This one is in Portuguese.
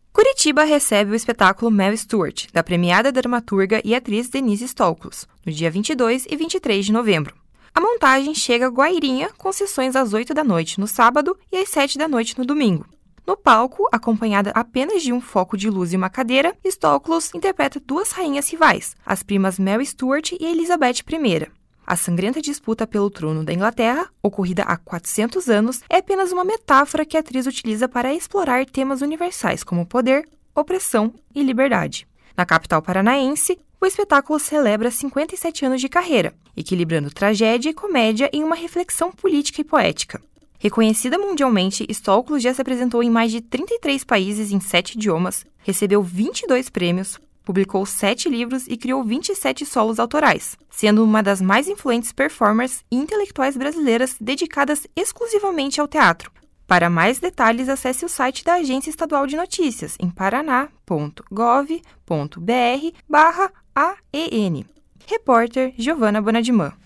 Curitiba recebe o espetáculo Mel Stuart, da premiada dramaturga e atriz Denise Stolkos, no dia 22 e 23 de novembro. A montagem chega a Guairinha, com sessões às 8 da noite no sábado e às 7 da noite no domingo. No palco, acompanhada apenas de um foco de luz e uma cadeira, Stolkos interpreta duas rainhas rivais, as primas Mary Stuart e Elizabeth I. A sangrenta disputa pelo trono da Inglaterra, ocorrida há 400 anos, é apenas uma metáfora que a atriz utiliza para explorar temas universais como poder, opressão e liberdade. Na capital paranaense, o espetáculo celebra 57 anos de carreira, equilibrando tragédia e comédia em uma reflexão política e poética. Reconhecida mundialmente, Stolkos já se apresentou em mais de 33 países em 7 idiomas, recebeu 22 prêmios, publicou 7 livros e criou 27 solos autorais, sendo uma das mais influentes performers e intelectuais brasileiras dedicadas exclusivamente ao teatro. Para mais detalhes, acesse o site da Agência Estadual de Notícias em paraná.gov.br/AEN. Repórter Giovana Bonadimã.